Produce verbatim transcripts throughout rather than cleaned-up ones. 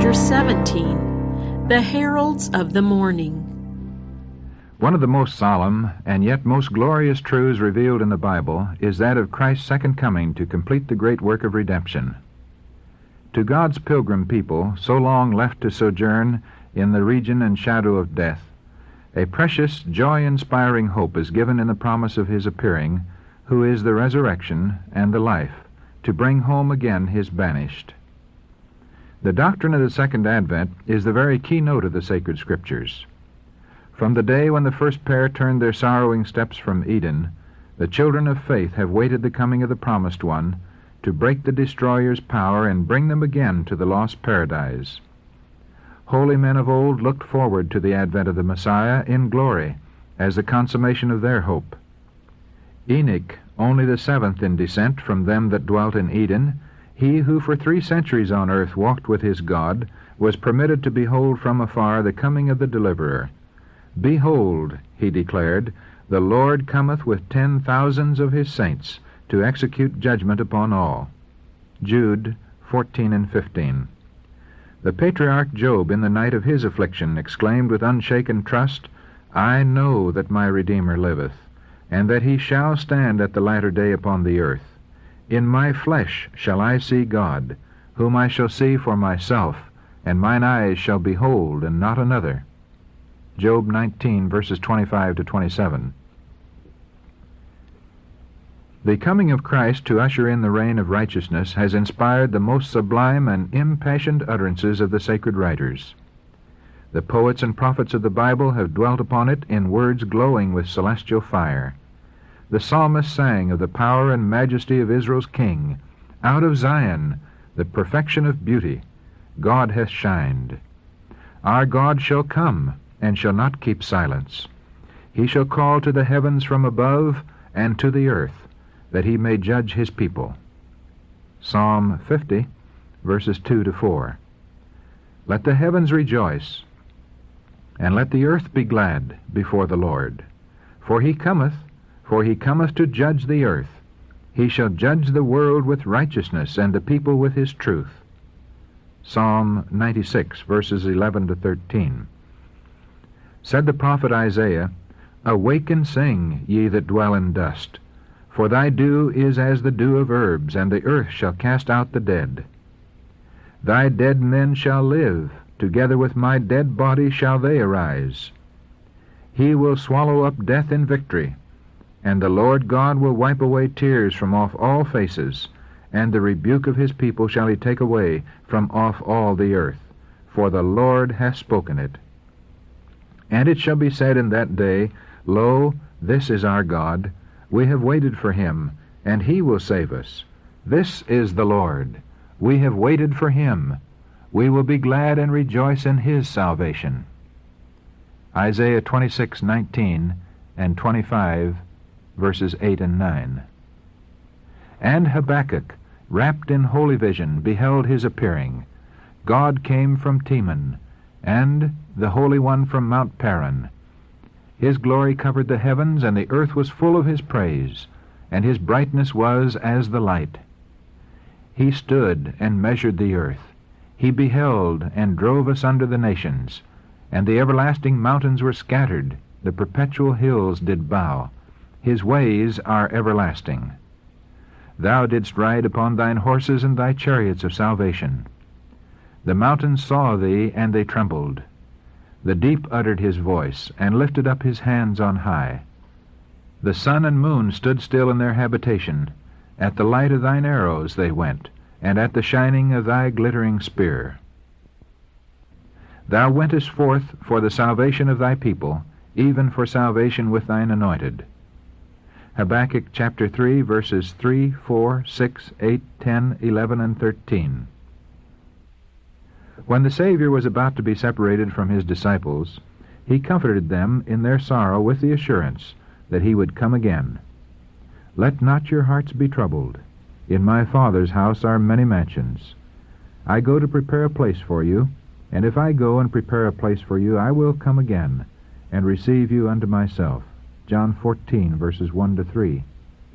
Chapter seventeen. The Heralds of the Morning. One of the most solemn and yet most glorious truths revealed in the Bible is that of Christ's second coming to complete the great work of redemption. To God's pilgrim people, so long left to sojourn in the region and shadow of death, a precious, joy-inspiring hope is given in the promise of His appearing, who is the resurrection and the life, to bring home again His banished. The doctrine of the Second Advent is the very keynote of the sacred Scriptures. From the day when the first pair turned their sorrowing steps from Eden, the children of faith have waited the coming of the Promised One to break the destroyer's power and bring them again to the lost paradise. Holy men of old looked forward to the advent of the Messiah in glory as the consummation of their hope. Enoch, only the seventh in descent from them that dwelt in Eden, he who for three centuries on earth walked with his God, was permitted to behold from afar the coming of the Deliverer. "Behold," he declared, "the Lord cometh with ten thousands of his saints to execute judgment upon all." Jude fourteen and fifteen. The patriarch Job, in the night of his affliction, exclaimed with unshaken trust, "I know that my Redeemer liveth, and that he shall stand at the latter day upon the earth. In my flesh shall I see God, whom I shall see for myself, and mine eyes shall behold, and not another." Job nineteen, verses twenty-five to twenty-seven. The coming of Christ to usher in the reign of righteousness has inspired the most sublime and impassioned utterances of the sacred writers. The poets and prophets of the Bible have dwelt upon it in words glowing with celestial fire. The psalmist sang of the power and majesty of Israel's King. Out of Zion, the perfection of beauty, God hath shined. Our God shall come, and shall not keep silence. He shall call to the heavens from above, and to the earth, that he may judge his people. Psalm fifty, verses two to four. Let the heavens rejoice, and let the earth be glad before the Lord. For he cometh, for he cometh to judge the earth. He shall judge the world with righteousness, and the people with his truth. Psalm ninety-six, verses eleven to thirteen. Said the prophet Isaiah, "Awake and sing, ye that dwell in dust, for thy dew is as the dew of herbs, and the earth shall cast out the dead. Thy dead men shall live, together with my dead body shall they arise. He will swallow up death in victory, and the Lord God will wipe away tears from off all faces, and the rebuke of his people shall he take away from off all the earth, for the Lord hath spoken it. And it shall be said in that day, Lo, this is our God, we have waited for him, and he will save us. This is the Lord, we have waited for him, we will be glad and rejoice in his salvation." Isaiah twenty-six, nineteen and twenty-five, verses eight and nine. And Habakkuk, wrapped in holy vision, beheld his appearing. God came from Teman, and the Holy One from Mount Paran. His glory covered the heavens, and the earth was full of his praise, and his brightness was as the light. He stood and measured the earth. He beheld and drove asunder the nations, and the everlasting mountains were scattered, the perpetual hills did bow. His ways are everlasting. Thou didst ride upon thine horses and thy chariots of salvation. The mountains saw thee, and they trembled. The deep uttered his voice, and lifted up his hands on high. The sun and moon stood still in their habitation. At the light of thine arrows they went, and at the shining of thy glittering spear. Thou wentest forth for the salvation of thy people, even for salvation with thine anointed. Habakkuk chapter three, verses three, four, six, eight, ten, eleven, and thirteen. When the Savior was about to be separated from his disciples, he comforted them in their sorrow with the assurance that he would come again. "Let not your hearts be troubled. In my Father's house are many mansions. I go to prepare a place for you, and if I go and prepare a place for you, I will come again, and receive you unto myself." John fourteen, verses one to three.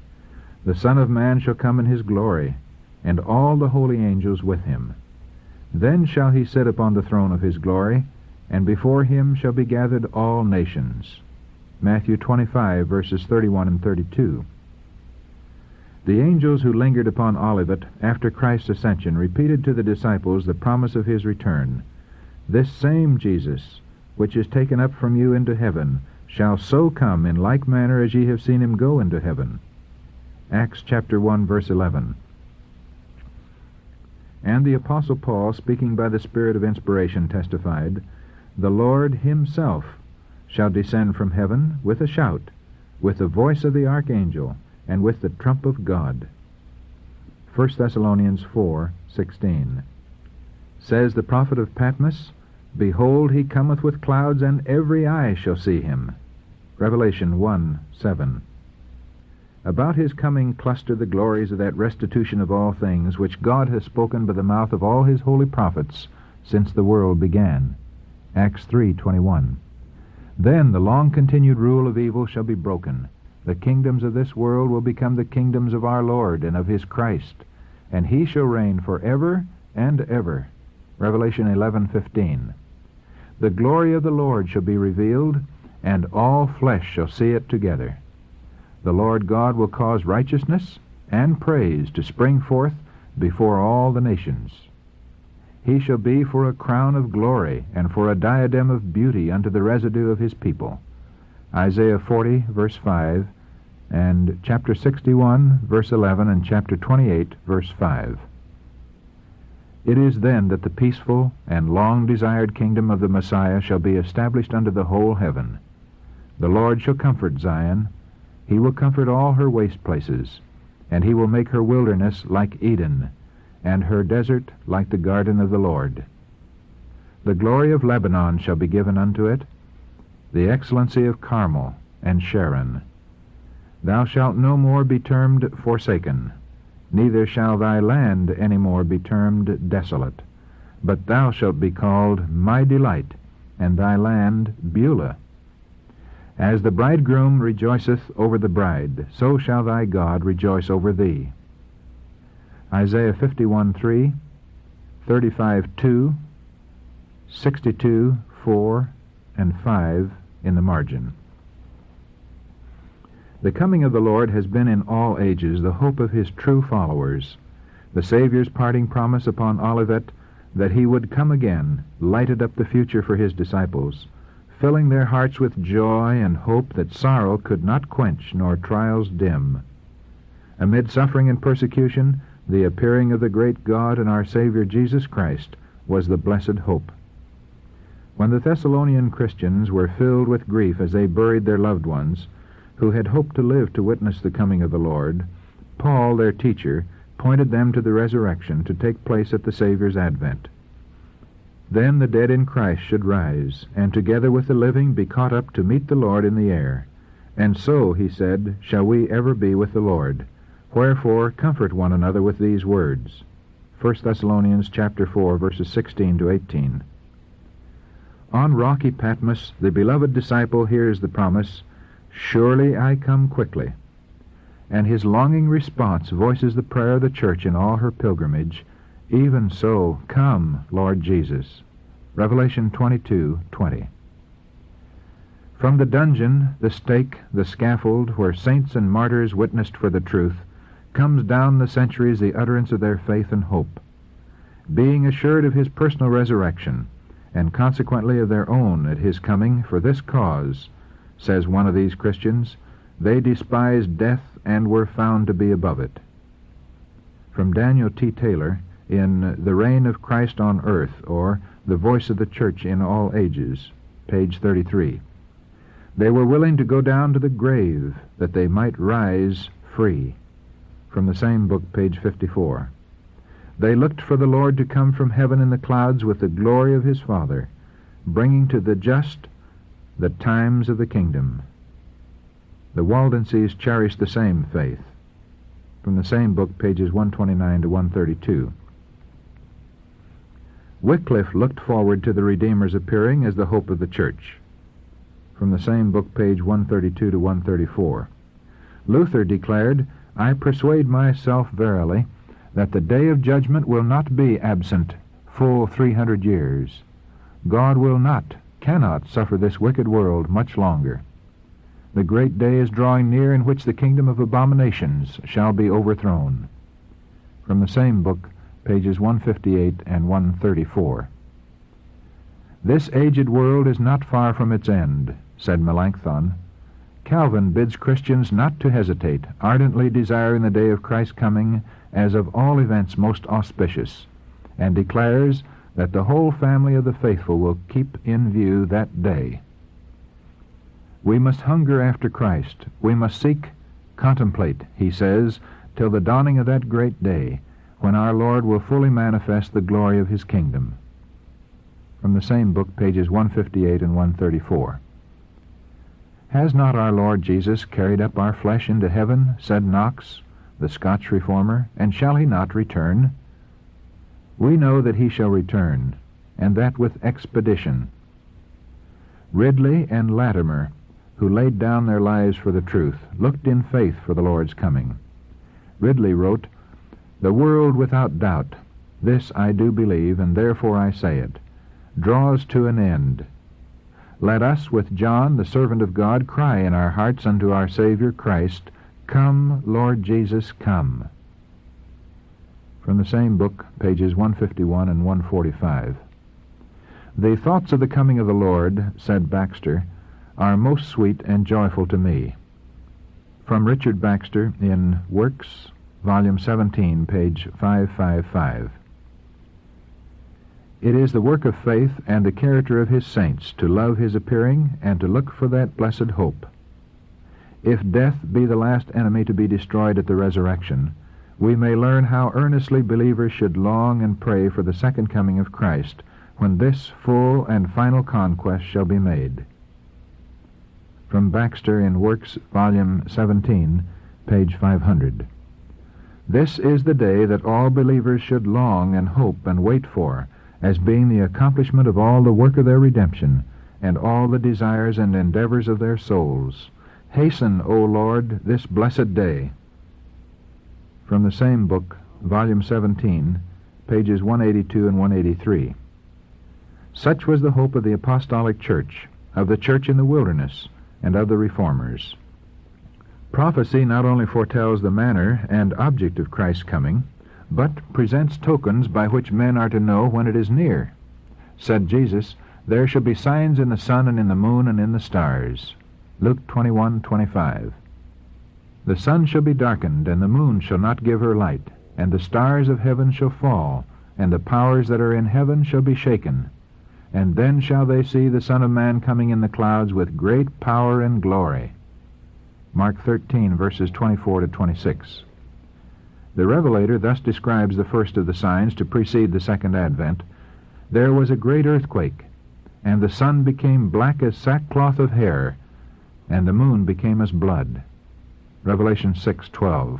The Son of Man shall come in his glory, and all the holy angels with him. Then shall he sit upon the throne of his glory, and before him shall be gathered all nations. Matthew twenty-five, verses thirty-one and thirty-two. The angels who lingered upon Olivet after Christ's ascension repeated to the disciples the promise of his return. This same Jesus, which is taken up from you into heaven, shall so come in like manner as ye have seen him go into heaven. Acts chapter one, verse eleven. And the Apostle Paul, speaking by the Spirit of inspiration, testified, The Lord himself shall descend from heaven with a shout, with the voice of the archangel, and with the trump of God. First Thessalonians four sixteen. Says the prophet of Patmos, Behold, he cometh with clouds, and every eye shall see him. Revelation one seven. About his coming cluster the glories of that restitution of all things, which God has spoken by the mouth of all his holy prophets since the world began. Acts three twenty-one. Then the long-continued rule of evil shall be broken. The kingdoms of this world will become the kingdoms of our Lord and of his Christ, and he shall reign forever and ever. Revelation eleven fifteen. The glory of the Lord shall be revealed, and all flesh shall see it together. The Lord God will cause righteousness and praise to spring forth before all the nations. He shall be for a crown of glory and for a diadem of beauty unto the residue of his people. Isaiah forty, verse five, and chapter sixty-one, verse eleven, and chapter twenty-eight, verse five. It is then that the peaceful and long-desired kingdom of the Messiah shall be established unto the whole heaven. The Lord shall comfort Zion. He will comfort all her waste places, and he will make her wilderness like Eden, and her desert like the garden of the Lord. The glory of Lebanon shall be given unto it, the excellency of Carmel and Sharon. Thou shalt no more be termed forsaken, neither shall thy land any more be termed desolate, but thou shalt be called my delight, and thy land Beulah. As the bridegroom rejoiceth over the bride, so shall thy God rejoice over thee. Isaiah fifty-one three, thirty-five two, sixty-two four, and five in the margin. The coming of the Lord has been in all ages the hope of his true followers. The Savior's parting promise upon Olivet that he would come again lighted up the future for his disciples, filling their hearts with joy and hope that sorrow could not quench nor trials dim. Amid suffering and persecution, the appearing of the great God and our Savior Jesus Christ was the blessed hope. When the Thessalonian Christians were filled with grief as they buried their loved ones, who had hoped to live to witness the coming of the Lord, Paul, their teacher, pointed them to the resurrection to take place at the Savior's advent. Then the dead in Christ should rise, and together with the living be caught up to meet the Lord in the air. And so, he said, shall we ever be with the Lord. Wherefore, comfort one another with these words. First Thessalonians chapter four, verses sixteen to eighteen. On rocky Patmos, the beloved disciple hears the promise, Surely I come quickly. And his longing response voices the prayer of the church in all her pilgrimage, Even so, come, Lord Jesus. Revelation twenty-two twenty. From the dungeon, the stake, the scaffold, where saints and martyrs witnessed for the truth, comes down the centuries the utterance of their faith and hope. Being assured of his personal resurrection, and consequently of their own at his coming for this cause, says one of these Christians, they despised death and were found to be above it. From Daniel T. Taylor, in The Reign of Christ on Earth, or The Voice of the Church in All Ages, page thirty-three. They were willing to go down to the grave that they might rise free. From the same book, page fifty-four. They looked for the Lord to come from heaven in the clouds with the glory of his Father, bringing to the just the times of the kingdom. The Waldenses cherished the same faith. From the same book, pages one twenty-nine to one thirty-two. Wycliffe looked forward to the Redeemer's appearing as the hope of the church. From the same book, page one thirty-two to one thirty-four. Luther declared, I persuade myself verily that the day of judgment will not be absent full three hundred years. God will not, cannot suffer this wicked world much longer. The great day is drawing near in which the kingdom of abominations shall be overthrown. From the same book, pages one fifty-eight and one thirty-four. This aged world is not far from its end, said Melanchthon. Calvin bids Christians not to hesitate, ardently desiring the day of Christ's coming as of all events most auspicious, and declares that the whole family of the faithful will keep in view that day. We must hunger after Christ. We must seek, contemplate, he says, till the dawning of that great day, when our Lord will fully manifest the glory of his kingdom. From the same book, pages one fifty-eight and one thirty-four. Has not our Lord Jesus carried up our flesh into heaven, said Knox, the Scotch reformer, and shall he not return? We know that he shall return, and that with expedition. Ridley and Latimer, who laid down their lives for the truth, looked in faith for the Lord's coming. Ridley wrote, "The world without doubt, this I do believe, and therefore I say it, draws to an end. Let us, with John, the servant of God, cry in our hearts unto our Savior Christ, Come, Lord Jesus, come." From the same book, pages one fifty-one and one forty-five. The thoughts of the coming of the Lord, said Baxter, are most sweet and joyful to me. From Richard Baxter in Works, volume seventeen, page five fifty-five. It is the work of faith and the character of his saints to love his appearing and to look for that blessed hope. If death be the last enemy to be destroyed at the resurrection, we may learn how earnestly believers should long and pray for the second coming of Christ, when this full and final conquest shall be made. From Baxter in Works, volume seventeen, page five hundred. This is the day that all believers should long and hope and wait for, as being the accomplishment of all the work of their redemption, and all the desires and endeavors of their souls. Hasten, O Lord, this blessed day. From the same book, volume seventeen, pages one eighty-two and one eighty-three. Such was the hope of the apostolic church, of the church in the wilderness, and of the reformers. Prophecy not only foretells the manner and object of Christ's coming, but presents tokens by which men are to know when it is near. Said Jesus, There shall be signs in the sun and in the moon and in the stars. Luke twenty-one twenty-five. The sun shall be darkened, and the moon shall not give her light, and the stars of heaven shall fall, and the powers that are in heaven shall be shaken. And then shall they see the Son of Man coming in the clouds with great power and glory. Mark thirteen, verses twenty-four to twenty-six. The Revelator thus describes the first of the signs to precede the second advent. There was a great earthquake, and the sun became black as sackcloth of hair, and the moon became as blood. Revelation six twelve.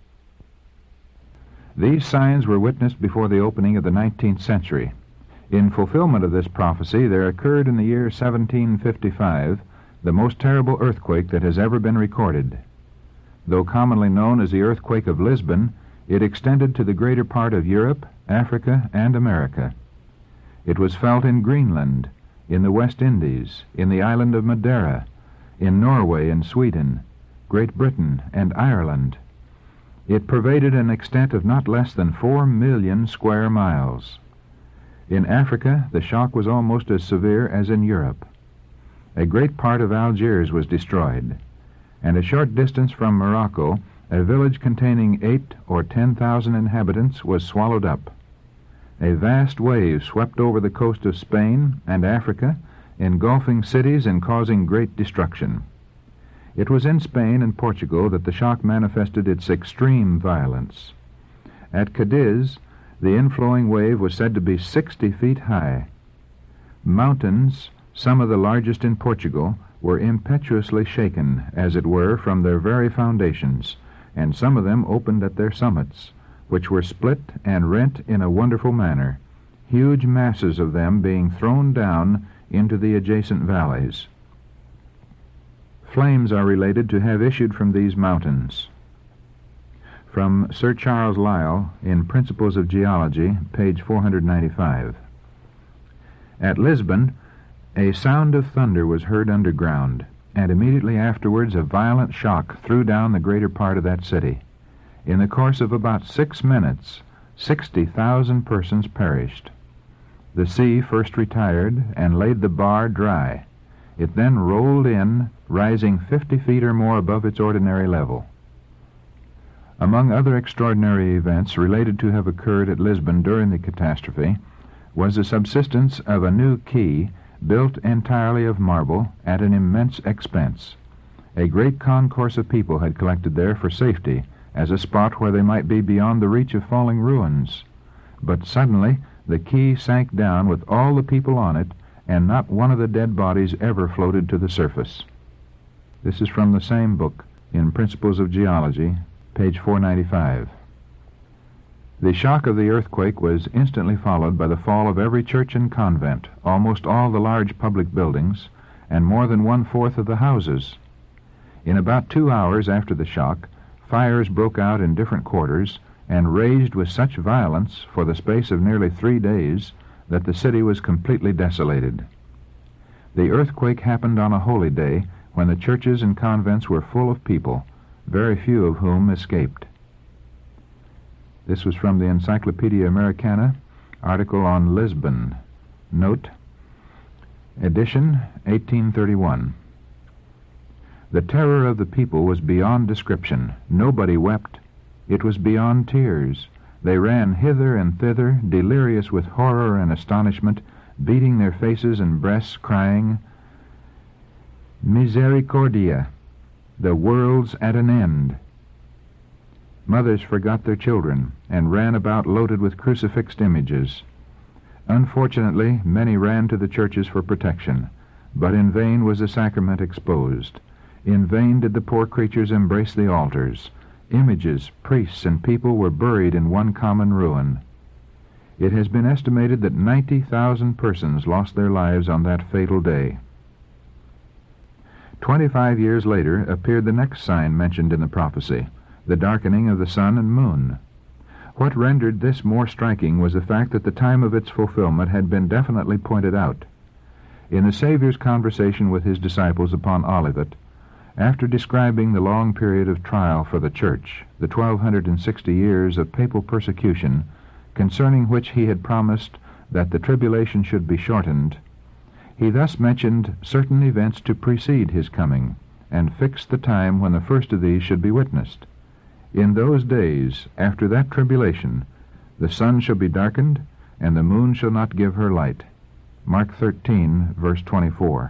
These signs were witnessed before the opening of the nineteenth century. In fulfillment of this prophecy, there occurred in the year seventeen fifty-five the most terrible earthquake that has ever been recorded. Though commonly known as the earthquake of Lisbon, it extended to the greater part of Europe, Africa, and America. It was felt in Greenland, in the West Indies, in the island of Madeira, in Norway and Sweden, Great Britain, and Ireland. It pervaded an extent of not less than four million square miles. In Africa, the shock was almost as severe as in Europe. A great part of Algiers was destroyed, and a short distance from Morocco, a village containing eight or ten thousand inhabitants was swallowed up. A vast wave swept over the coast of Spain and Africa, engulfing cities and causing great destruction. It was in Spain and Portugal that the shock manifested its extreme violence. At Cadiz, the inflowing wave was said to be sixty feet high. Mountains, some of the largest in Portugal, were impetuously shaken, as it were, from their very foundations, and some of them opened at their summits, which were split and rent in a wonderful manner, huge masses of them being thrown down into the adjacent valleys. Flames are related to have issued from these mountains. From Sir Charles Lyell in Principles of Geology, page four ninety-five. At Lisbon, a sound of thunder was heard underground, and immediately afterwards a violent shock threw down the greater part of that city. In the course of about six minutes, sixty thousand persons perished. The sea first retired and laid the bar dry. It then rolled in, rising fifty feet or more above its ordinary level. Among other extraordinary events related to have occurred at Lisbon during the catastrophe was the subsistence of a new quay built entirely of marble at an immense expense. A great concourse of people had collected there for safety, as a spot where they might be beyond the reach of falling ruins. But suddenly the quay sank down with all the people on it, and not one of the dead bodies ever floated to the surface. This is from the same book, in Principles of Geology, page four ninety-five. The shock of the earthquake was instantly followed by the fall of every church and convent, almost all the large public buildings, and more than one-fourth of the houses. In about two hours after the shock, fires broke out in different quarters, and raged with such violence for the space of nearly three days that the city was completely desolated. The earthquake happened on a holy day when the churches and convents were full of people, very few of whom escaped. This was from the Encyclopedia Americana, article on Lisbon. Note, edition eighteen thirty-one. The terror of the people was beyond description. Nobody wept. It was beyond tears. They ran hither and thither, delirious with horror and astonishment, beating their faces and breasts, crying, "Misericordia! The world's at an end." Mothers forgot their children and ran about loaded with crucifixed images. Unfortunately, many ran to the churches for protection, but in vain was the sacrament exposed. In vain did the poor creatures embrace the altars. Images, priests, and people were buried in one common ruin. It has been estimated that ninety thousand persons lost their lives on that fatal day. Twenty-five years later appeared the next sign mentioned in the prophecy, the darkening of the sun and moon. What rendered this more striking was the fact that the time of its fulfillment had been definitely pointed out. In the Savior's conversation with his disciples upon Olivet, after describing the long period of trial for the Church, the twelve hundred and sixty years of papal persecution, concerning which he had promised that the tribulation should be shortened, he thus mentioned certain events to precede his coming, and fixed the time when the first of these should be witnessed. In those days, after that tribulation, the sun shall be darkened, and the moon shall not give her light. Mark thirteen, verse twenty-four.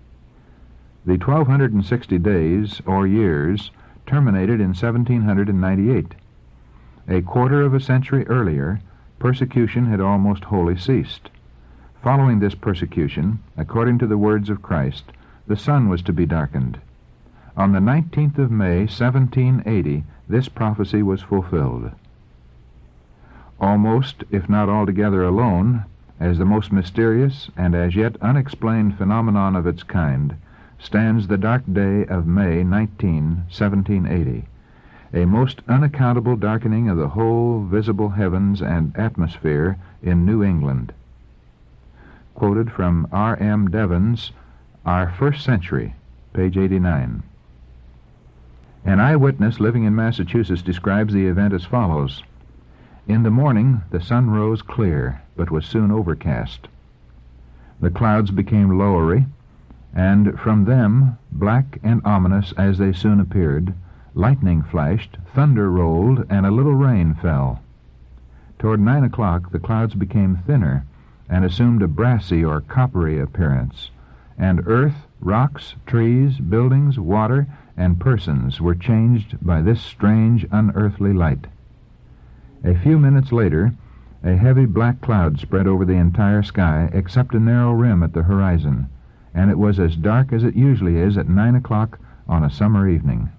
The twelve hundred and sixty days, or years, terminated in seventeen ninety-eight. A quarter of a century earlier, persecution had almost wholly ceased. Following this persecution, according to the words of Christ, the sun was to be darkened. On the nineteenth of May, seventeen eighty, this prophecy was fulfilled. Almost, if not altogether alone, as the most mysterious and as yet unexplained phenomenon of its kind, stands the dark day of May nineteenth, seventeen eighty, a most unaccountable darkening of the whole visible heavens and atmosphere in New England. Quoted from R M Devon's Our First Century, page eighty-nine. An eyewitness living in Massachusetts describes the event as follows. In the morning the sun rose clear, but was soon overcast. The clouds became lowery, and from them, black and ominous as they soon appeared, lightning flashed, thunder rolled, and a little rain fell. Toward nine o'clock the clouds became thinner, and assumed a brassy or coppery appearance, and earth, rocks, trees, buildings, water, and persons were changed by this strange, unearthly light. A few minutes later, a heavy black cloud spread over the entire sky, except a narrow rim at the horizon, and it was as dark as it usually is at nine o'clock on a summer evening.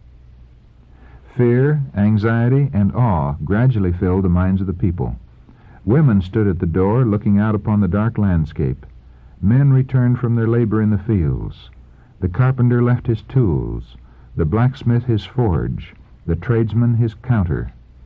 Fear, anxiety, and awe gradually filled the minds of the people. Women stood at the door looking out upon the dark landscape. Men returned from their labor in the fields. The carpenter left his tools, the blacksmith his forge, the tradesman his counter,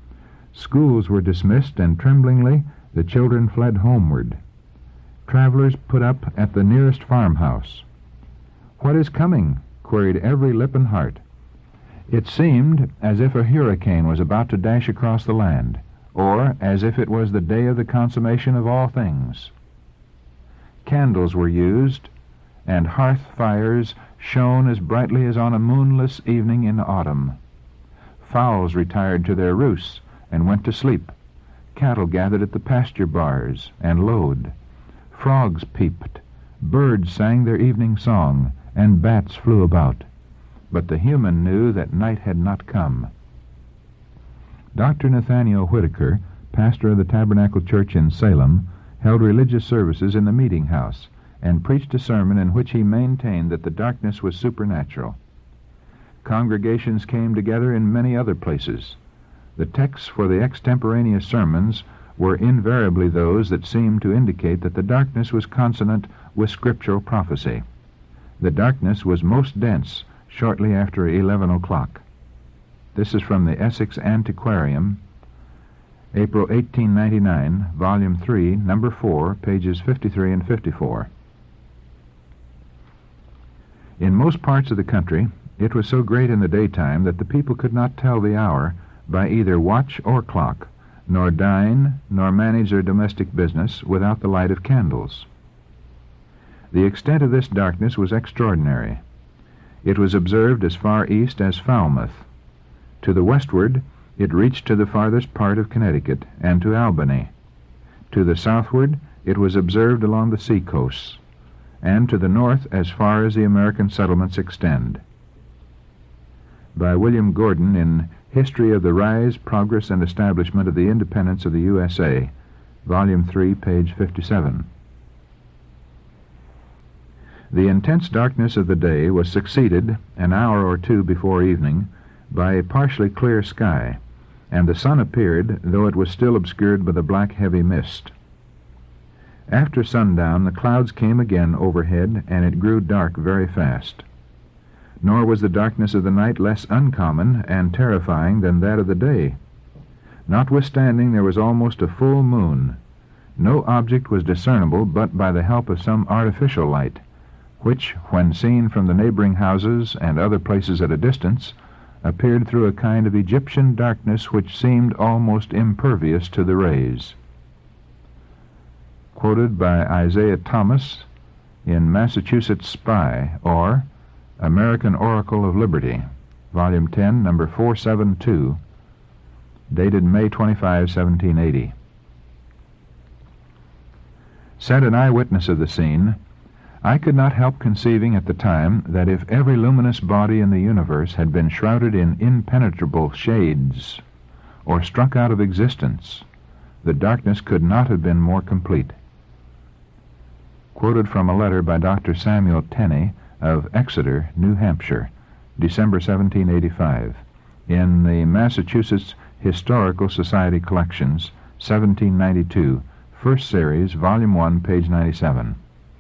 Schools were dismissed, and tremblingly the children fled homeward. Travelers put up at the nearest farmhouse. "What is coming?" queried every lip and heart. It seemed as if a hurricane was about to dash across the land, or as if it was the day of the consummation of all things. Candles were used, and hearth fires shone as brightly as on a moonless evening in autumn. Fowls retired to their roosts and went to sleep. Cattle gathered at the pasture bars and lowed. Frogs peeped. Birds sang their evening song, and bats flew about. But the human knew that night had not come. Doctor Nathaniel Whitaker, pastor of the Tabernacle Church in Salem, held religious services in the meeting house and preached a sermon in which he maintained that the darkness was supernatural. Congregations came together in many other places. The texts for the extemporaneous sermons were invariably those that seemed to indicate that the darkness was consonant with scriptural prophecy. The darkness was most dense shortly after eleven o'clock. This is from the Essex Antiquarium, April eighteen ninety-nine, Volume three, Number four, pages fifty-three and fifty-four. In most parts of the country, it was so great in the daytime that the people could not tell the hour by either watch or clock, nor dine, nor manage their domestic business without the light of candles. The extent of this darkness was extraordinary. It was observed as far east as Falmouth. To the westward, it reached to the farthest part of Connecticut and to Albany. To the southward, it was observed along the sea-coasts, and to the north as far as the American settlements extend. By William Gordon in History of the Rise, Progress, and Establishment of the Independence of the U S A, Volume three, page fifty-seven. The intense darkness of the day was succeeded, an hour or two before evening, by a partially clear sky, and the sun appeared, though it was still obscured by the black heavy mist. After sundown the clouds came again overhead, and it grew dark very fast. Nor was the darkness of the night less uncommon and terrifying than that of the day. Notwithstanding there was almost a full moon. No object was discernible but by the help of some artificial light, which, when seen from the neighboring houses and other places at a distance, appeared through a kind of Egyptian darkness which seemed almost impervious to the rays. Quoted by Isaiah Thomas in Massachusetts Spy, or American Oracle of Liberty, Volume ten, Number four seventy-two, dated May twenty-fifth, seventeen eighty. Said an eyewitness of the scene, "I could not help conceiving at the time that if every luminous body in the universe had been shrouded in impenetrable shades, or struck out of existence, the darkness could not have been more complete." Quoted from a letter by Doctor Samuel Tenney of Exeter, New Hampshire, December seventeen eighty-five, in the Massachusetts Historical Society Collections, seventeen ninety-two, First Series, Volume one, page ninety-seven.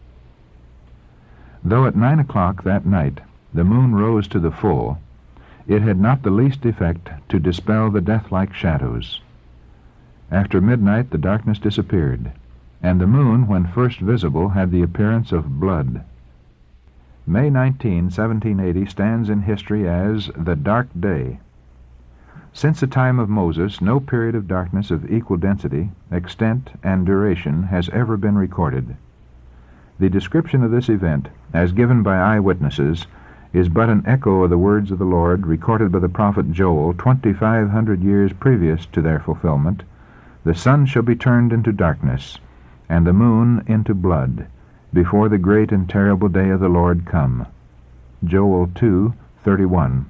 Though at nine o'clock that night the moon rose to the full, it had not the least effect to dispel the death-like shadows. After midnight the darkness disappeared, and the moon, when first visible, had the appearance of blood. May nineteenth, seventeen eighty, stands in history as the Dark Day. Since the time of Moses, no period of darkness of equal density, extent, and duration has ever been recorded. The description of this event, as given by eyewitnesses, is but an echo of the words of the Lord recorded by the prophet Joel twenty-five hundred years previous to their fulfillment. "The sun shall be turned into darkness, and the moon into blood, before the great and terrible day of the Lord come." Joel two thirty-one.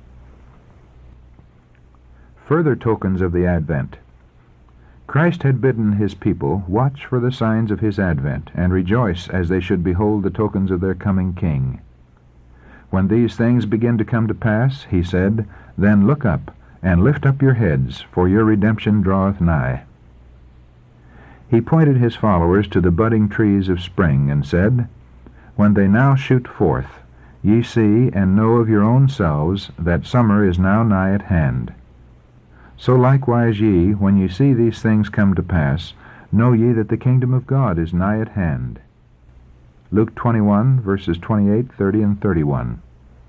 Further tokens of the Advent. Christ had bidden his people watch for the signs of his advent, and rejoice as they should behold the tokens of their coming King. When these things begin to come to pass, he said, "Then look up, and lift up your heads, for your redemption draweth nigh." He pointed his followers to the budding trees of spring, and said, "When they now shoot forth, ye see and know of your own selves that summer is now nigh at hand. So likewise ye, when ye see these things come to pass, know ye that the kingdom of God is nigh at hand. Luke twenty-one, verses twenty-eight, thirty, and thirty-one.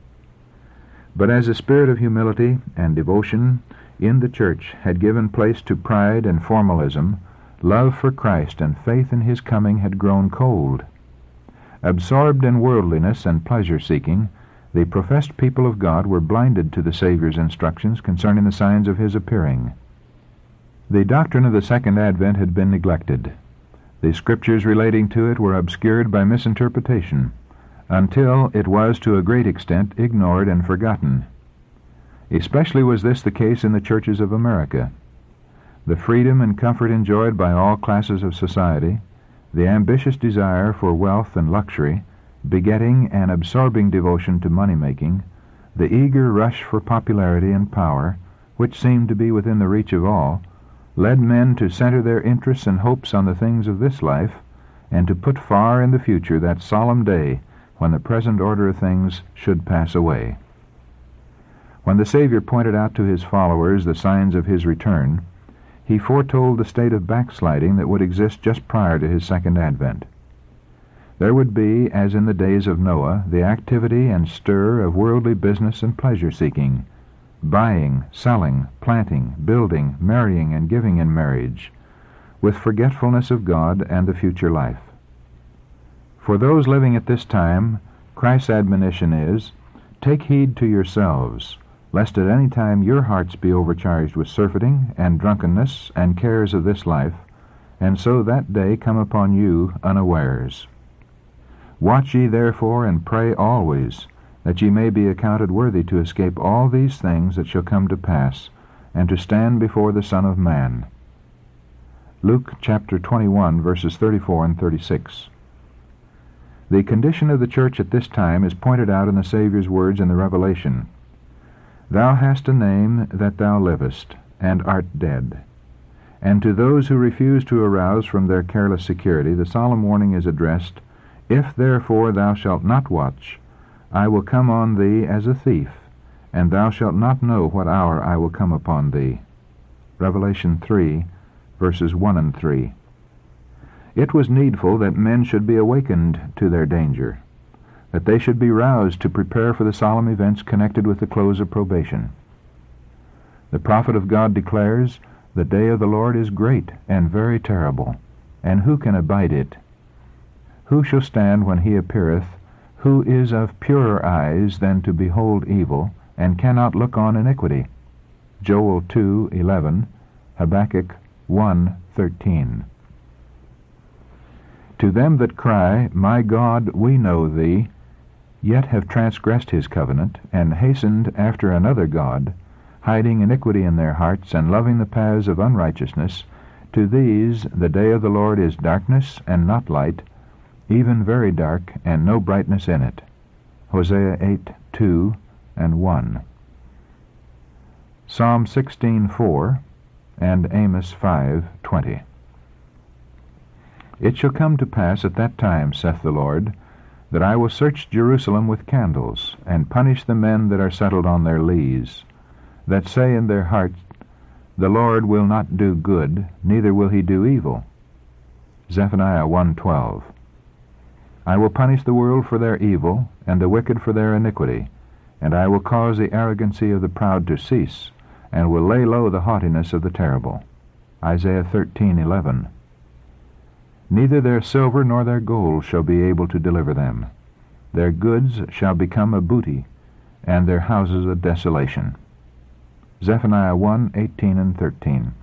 But as a spirit of humility and devotion in the church had given place to pride and formalism, love for Christ and faith in his coming had grown cold. Absorbed in worldliness and pleasure-seeking, the professed people of God were blinded to the Savior's instructions concerning the signs of his appearing. The doctrine of the Second Advent had been neglected. The scriptures relating to it were obscured by misinterpretation, until it was to a great extent ignored and forgotten. Especially was this the case in the churches of America. The freedom and comfort enjoyed by all classes of society, the ambitious desire for wealth and luxury, begetting an absorbing devotion to money-making, the eager rush for popularity and power, which seemed to be within the reach of all, led men to center their interests and hopes on the things of this life, and to put far in the future that solemn day when the present order of things should pass away. When the Savior pointed out to his followers the signs of his return, he foretold the state of backsliding that would exist just prior to his second advent. There would be, as in the days of Noah, the activity and stir of worldly business and pleasure-seeking, buying, selling, planting, building, marrying, and giving in marriage, with forgetfulness of God and the future life. For those living at this time, Christ's admonition is, "Take heed to yourselves, lest at any time your hearts be overcharged with surfeiting and drunkenness and cares of this life, and so that day come upon you unawares. Watch ye therefore and pray always, that ye may be accounted worthy to escape all these things that shall come to pass, and to stand before the Son of Man." Luke chapter twenty-one, verses thirty-four and thirty-six. The condition of the church at this time is pointed out in the Savior's words in the Revelation. "Thou hast a name that thou livest, and art dead." And to those who refuse to arouse from their careless security, the solemn warning is addressed, "If therefore thou shalt not watch, I will come on thee as a thief, and thou shalt not know what hour I will come upon thee." Revelation three, verses one and three. It was needful that men should be awakened to their danger, that they should be roused to prepare for the solemn events connected with the close of probation. The prophet of God declares, "The day of the Lord is great and very terrible, and who can abide it? Who shall stand when he appeareth, who is of purer eyes than to behold evil, and cannot look on iniquity?" Joel two eleven, Habakkuk one thirteen. To them that cry, "My God, we know thee," yet have transgressed his covenant, and hastened after another God, hiding iniquity in their hearts, and loving the paths of unrighteousness, to these the day of the Lord is darkness and not light, even very dark, and no brightness in it. Hosea eight two and one. Psalm sixteen four and Amos five twenty. "It shall come to pass at that time, saith the Lord, that I will search Jerusalem with candles, and punish the men that are settled on their lees, that say in their hearts, The Lord will not do good, neither will he do evil." Zephaniah one twelve. "I will punish the world for their evil, and the wicked for their iniquity, and I will cause the arrogancy of the proud to cease, and will lay low the haughtiness of the terrible." Isaiah thirteen eleven. "Neither their silver nor their gold shall be able to deliver them. Their goods shall become a booty, and their houses a desolation." Zephaniah one eighteen and thirteen.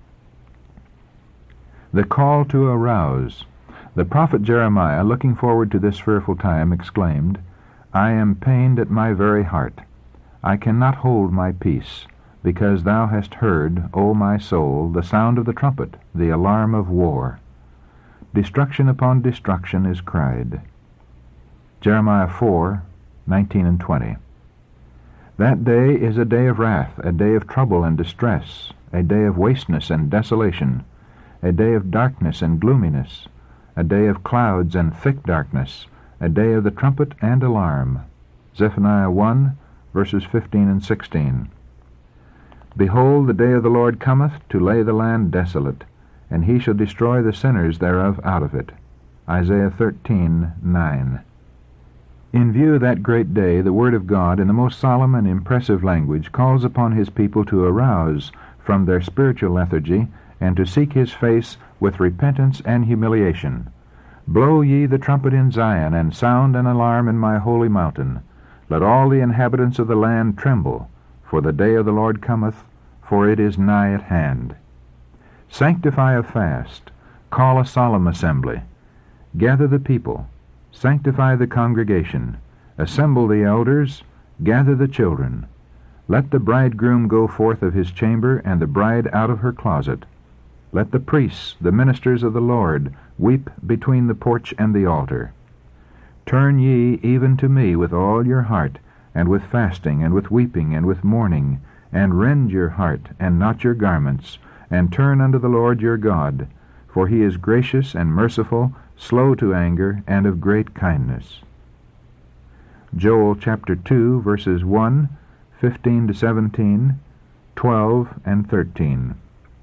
The call to arouse. The prophet Jeremiah, looking forward to this fearful time, exclaimed, "I am pained at my very heart. I cannot hold my peace, because thou hast heard, O my soul, the sound of the trumpet, the alarm of war. Destruction upon destruction is cried." Jeremiah four nineteen and twenty. That day is a day of wrath, a day of trouble and distress, a day of wasteness and desolation, a day of darkness and gloominess, a day of clouds and thick darkness, a day of the trumpet and alarm. Zephaniah one, verses fifteen and sixteen. Behold, the day of the Lord cometh to lay the land desolate, and he shall destroy the sinners thereof out of it. Isaiah thirteen nine. In view of that great day, the Word of God, in the most solemn and impressive language, calls upon his people to arouse from their spiritual lethargy and to seek his face with repentance and humiliation. Blow ye the trumpet in Zion, and sound an alarm in my holy mountain. Let all the inhabitants of the land tremble, for the day of the Lord cometh, for it is nigh at hand. Sanctify a fast, call a solemn assembly. Gather the people, sanctify the congregation, assemble the elders, gather the children. Let the bridegroom go forth of his chamber, and the bride out of her closet. Let the priests, the ministers of the Lord, weep between the porch and the altar. Turn ye even to me with all your heart, and with fasting, and with weeping, and with mourning, and rend your heart, and not your garments, and turn unto the Lord your God, for he is gracious and merciful, slow to anger, and of great kindness. Joel chapter two, verses one, fifteen to seventeen, twelve, and thirteen.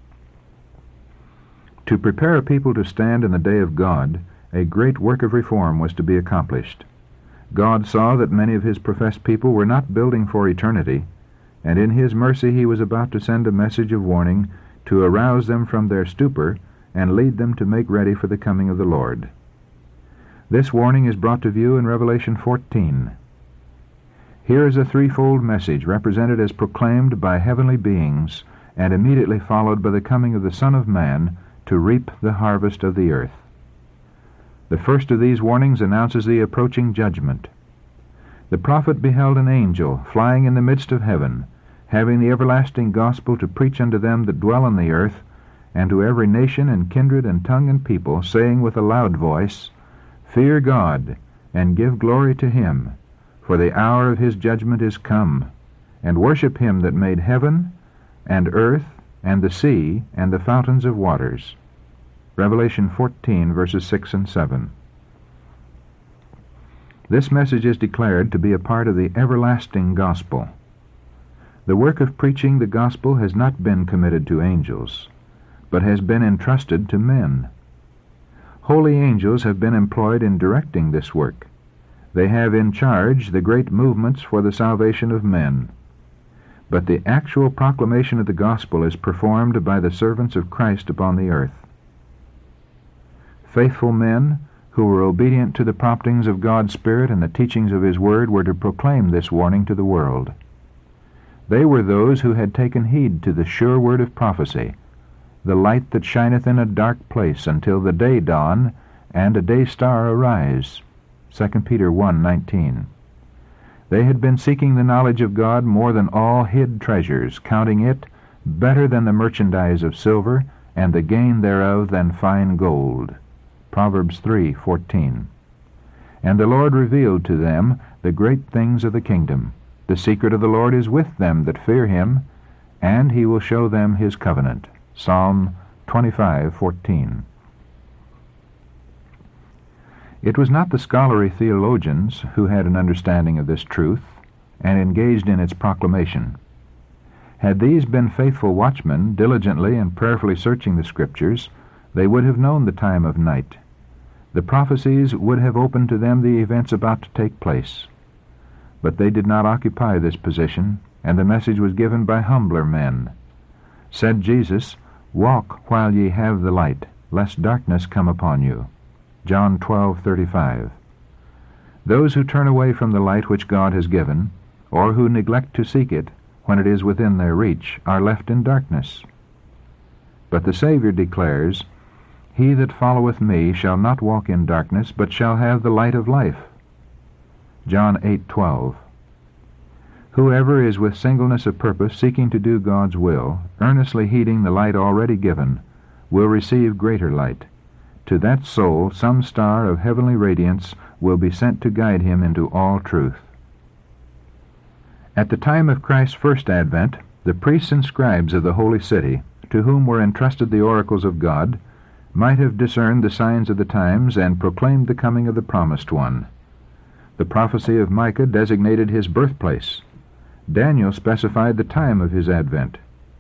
To prepare a people to stand in the day of God, a great work of reform was to be accomplished. God saw that many of his professed people were not building for eternity, and in his mercy he was about to send a message of warning to arouse them from their stupor and lead them to make ready for the coming of the Lord. This warning is brought to view in Revelation fourteen. Here is a threefold message represented as proclaimed by heavenly beings and immediately followed by the coming of the Son of Man to reap the harvest of the earth. The first of these warnings announces the approaching judgment. The prophet beheld an angel flying in the midst of heaven, having the everlasting gospel to preach unto them that dwell on the earth, and to every nation and kindred and tongue and people, saying with a loud voice, Fear God, and give glory to him, for the hour of his judgment is come, and worship him that made heaven, and earth, and the sea, and the fountains of waters. Revelation fourteen, verses six and seven. This message is declared to be a part of the everlasting gospel. The work of preaching the gospel has not been committed to angels, but has been entrusted to men. Holy angels have been employed in directing this work. They have in charge the great movements for the salvation of men. But the actual proclamation of the gospel is performed by the servants of Christ upon the earth. Faithful men who were obedient to the promptings of God's Spirit and the teachings of his word were to proclaim this warning to the world. They were those who had taken heed to the sure word of prophecy, the light that shineth in a dark place until the day dawn and a day star arise. Second Peter one nineteen. They had been seeking the knowledge of God more than all hid treasures, counting it better than the merchandise of silver, and the gain thereof than fine gold. Proverbs three fourteen. And the Lord revealed to them the great things of the kingdom. The secret of the Lord is with them that fear him, and he will show them his covenant. Psalm twenty-five fourteen. It was not the scholarly theologians who had an understanding of this truth and engaged in its proclamation. Had these been faithful watchmen, diligently and prayerfully searching the Scriptures, they would have known the time of night. The prophecies would have opened to them the events about to take place. But they did not occupy this position, and the message was given by humbler men. Said Jesus, Walk while ye have the light, lest darkness come upon you. John twelve thirty-five. Those who turn away from the light which God has given, or who neglect to seek it when it is within their reach, are left in darkness. But the Savior declares, He that followeth me shall not walk in darkness, but shall have the light of life. John eight twelve. Whoever is with singleness of purpose seeking to do God's will, earnestly heeding the light already given, will receive greater light. To that soul some star of heavenly radiance will be sent to guide him into all truth. At the time of Christ's first advent, the priests and scribes of the holy city, to whom were entrusted the oracles of God, might have discerned the signs of the times and proclaimed the coming of the promised one. The prophecy of Micah designated his birthplace. Daniel specified the time of his advent.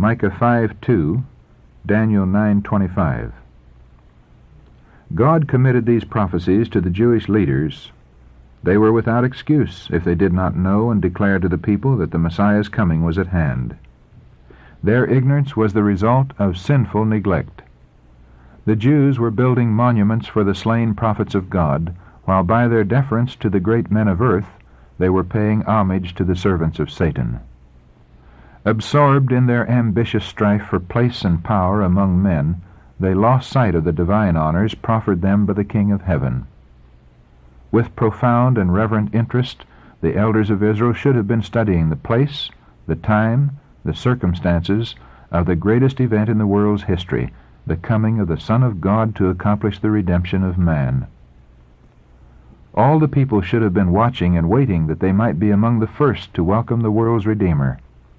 Micah five two, Daniel nine twenty-five. God committed these prophecies to the Jewish leaders. They were without excuse if they did not know and declare to the people that the Messiah's coming was at hand. Their ignorance was the result of sinful neglect. The Jews were building monuments for the slain prophets of God, while by their deference to the great men of earth they were paying homage to the servants of Satan. Absorbed in their ambitious strife for place and power among men, they lost sight of the divine honors proffered them by the King of Heaven. With profound and reverent interest, the elders of Israel should have been studying the place, the time, the circumstances of the greatest event in the world's history, the coming of the Son of God to accomplish the redemption of man. All the people should have been watching and waiting that they might be among the first to welcome the world's Redeemer.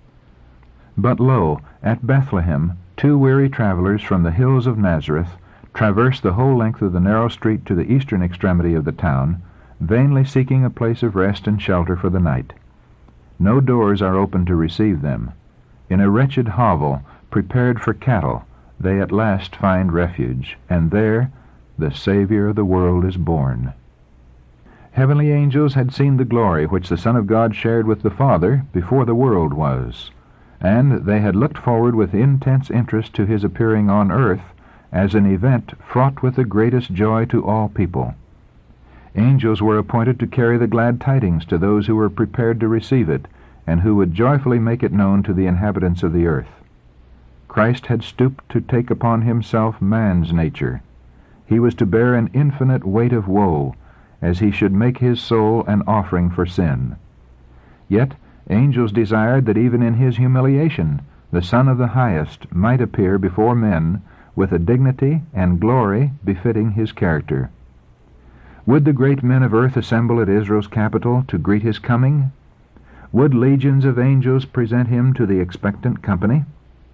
But lo, at Bethlehem, two weary travelers from the hills of Nazareth traverse the whole length of the narrow street to the eastern extremity of the town, vainly seeking a place of rest and shelter for the night. No doors are open to receive them. In a wretched hovel, prepared for cattle, they at last find refuge, and there the Savior of the world is born. Heavenly angels had seen the glory which the Son of God shared with the Father before the world was, and they had looked forward with intense interest to his appearing on earth as an event fraught with the greatest joy to all people. Angels were appointed to carry the glad tidings to those who were prepared to receive it, and who would joyfully make it known to the inhabitants of the earth. Christ had stooped to take upon himself man's nature. He was to bear an infinite weight of woe, as he should make his soul an offering for sin. Yet angels desired that even in his humiliation the Son of the Highest might appear before men with a dignity and glory befitting his character. Would the great men of earth assemble at Israel's capital to greet his coming? Would legions of angels present him to the expectant company?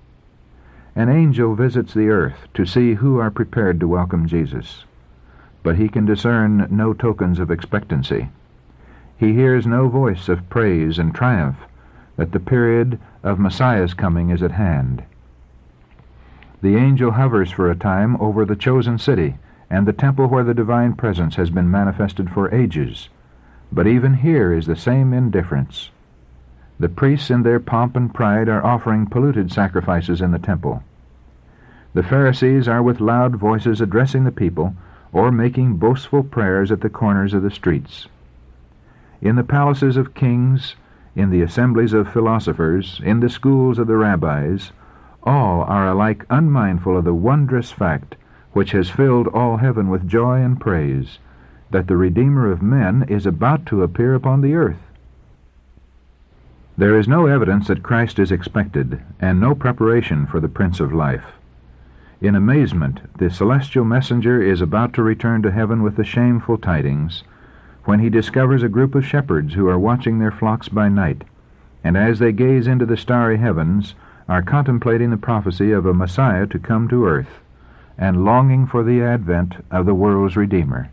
An angel visits the earth to see who are prepared to welcome Jesus, but he can discern no tokens of expectancy. He hears no voice of praise and triumph that the period of Messiah's coming is at hand. The angel hovers for a time over the chosen city and the temple where the divine presence has been manifested for ages, but even here is the same indifference. The priests in their pomp and pride are offering polluted sacrifices in the temple. The Pharisees are with loud voices addressing the people or making boastful prayers at the corners of the streets. In the palaces of kings, in the assemblies of philosophers, in the schools of the rabbis, all are alike unmindful of the wondrous fact which has filled all heaven with joy and praise, that the Redeemer of men is about to appear upon the earth. There is no evidence that Christ is expected, and no preparation for the Prince of Life. In amazement, the celestial messenger is about to return to heaven with the shameful tidings, when he discovers a group of shepherds who are watching their flocks by night, and as they gaze into the starry heavens, are contemplating the prophecy of a Messiah to come to earth, and longing for the advent of the world's Redeemer.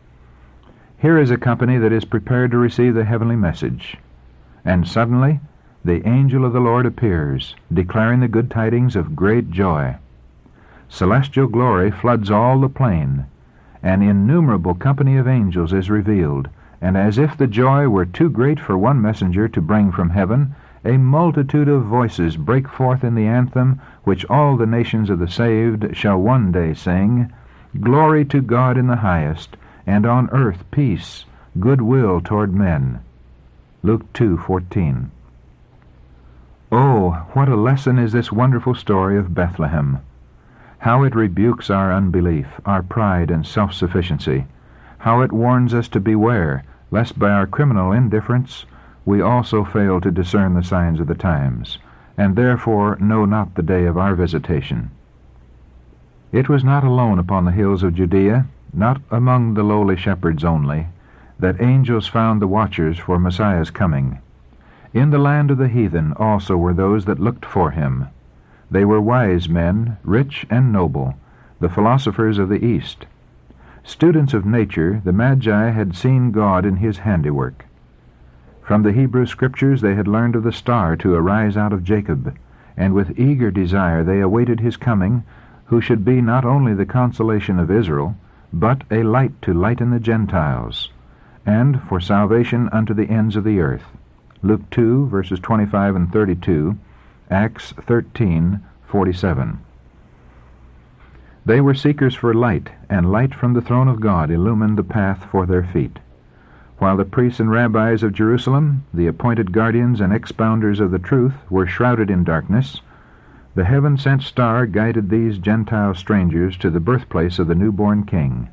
Here is a company that is prepared to receive the heavenly message, and suddenly the angel of the Lord appears, declaring the good tidings of great joy. Celestial glory floods all the plain. An innumerable company of angels is revealed, and as if the joy were too great for one messenger to bring from heaven, a multitude of voices break forth in the anthem which all the nations of the saved shall one day sing, "Glory to God in the highest, and on earth peace, goodwill toward men." Luke two fourteen. Oh, what a lesson is this wonderful story of Bethlehem! How it rebukes our unbelief, our pride and self-sufficiency. How it warns us to beware, lest by our criminal indifference we also fail to discern the signs of the times, and therefore know not the day of our visitation. It was not alone upon the hills of Judea, not among the lowly shepherds only, that angels found the watchers for Messiah's coming. In the land of the heathen also were those that looked for him. They were wise men, rich and noble, the philosophers of the East. Students of nature, the Magi had seen God in his handiwork. From the Hebrew Scriptures they had learned of the star to arise out of Jacob, and with eager desire they awaited his coming, who should be not only the consolation of Israel, but a light to lighten the Gentiles, and for salvation unto the ends of the earth. Luke two, verses twenty-five and thirty-two, Acts thirteen, forty-seven. They were seekers for light, and light from the throne of God illumined the path for their feet. While the priests and rabbis of Jerusalem, the appointed guardians and expounders of the truth, were shrouded in darkness, the heaven-sent star guided these Gentile strangers to the birthplace of the newborn King.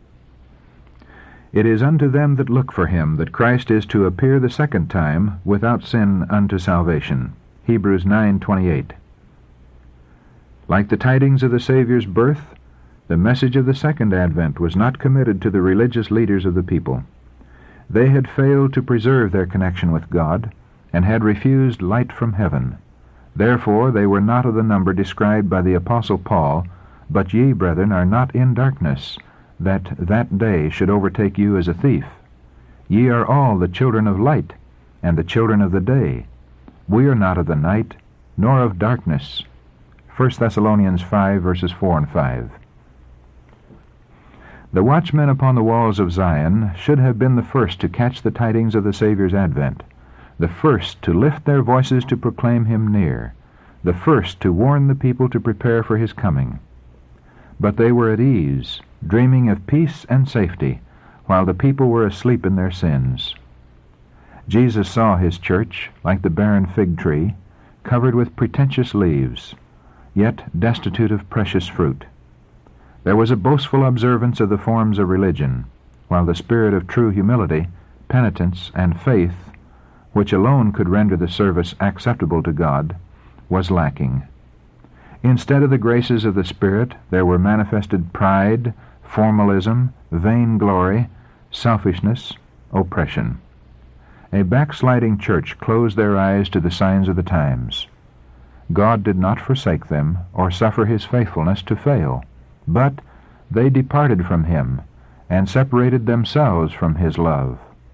It is unto them that look for him that Christ is to appear the second time without sin unto salvation. Hebrews nine twenty-eight. Like the tidings of the Savior's birth, the message of the second advent was not committed to the religious leaders of the people. They had failed to preserve their connection with God, and had refused light from heaven. Therefore they were not of the number described by the Apostle Paul, "But ye, brethren, are not in darkness, that that day should overtake you as a thief. Ye are all the children of light, and the children of the day. We are not of the night, nor of darkness." First Thessalonians five, verses four and five. The watchmen upon the walls of Zion should have been the first to catch the tidings of the Savior's advent, the first to lift their voices to proclaim him near, the first to warn the people to prepare for his coming. But they were at ease, dreaming of peace and safety, while the people were asleep in their sins. Jesus saw his church, like the barren fig tree, covered with pretentious leaves, yet destitute of precious fruit. There was a boastful observance of the forms of religion, while the spirit of true humility, penitence, and faith, which alone could render the service acceptable to God, was lacking. Instead of the graces of the Spirit, there were manifested pride, formalism, vainglory, selfishness, oppression. A backsliding church closed their eyes to the signs of the times. God did not forsake them or suffer his faithfulness to fail, but they departed from him and separated themselves from his love.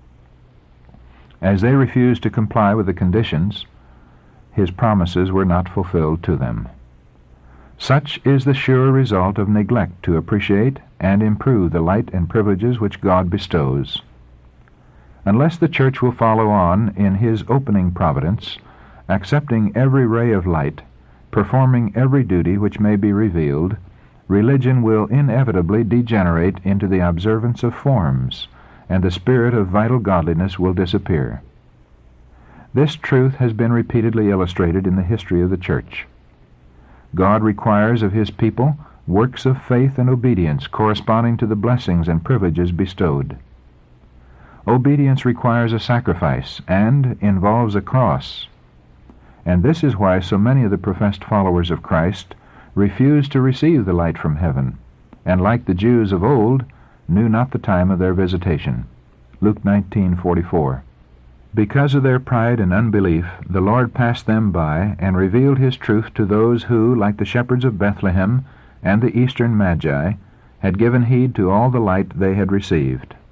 As they refused to comply with the conditions, his promises were not fulfilled to them. Such is the sure result of neglect to appreciate and improve the light and privileges which God bestows. Unless the church will follow on in his opening providence, accepting every ray of light, performing every duty which may be revealed, religion will inevitably degenerate into the observance of forms, and the spirit of vital godliness will disappear. This truth has been repeatedly illustrated in the history of the church. God requires of his people works of faith and obedience corresponding to the blessings and privileges bestowed. Obedience requires a sacrifice and involves a cross, and this is why so many of the professed followers of Christ refused to receive the light from heaven, and like the Jews of old, knew not the time of their visitation. Luke nineteen forty-four. Because of their pride and unbelief, the Lord passed them by and revealed his truth to those who, like the shepherds of Bethlehem and the eastern Magi, had given heed to all the light they had received.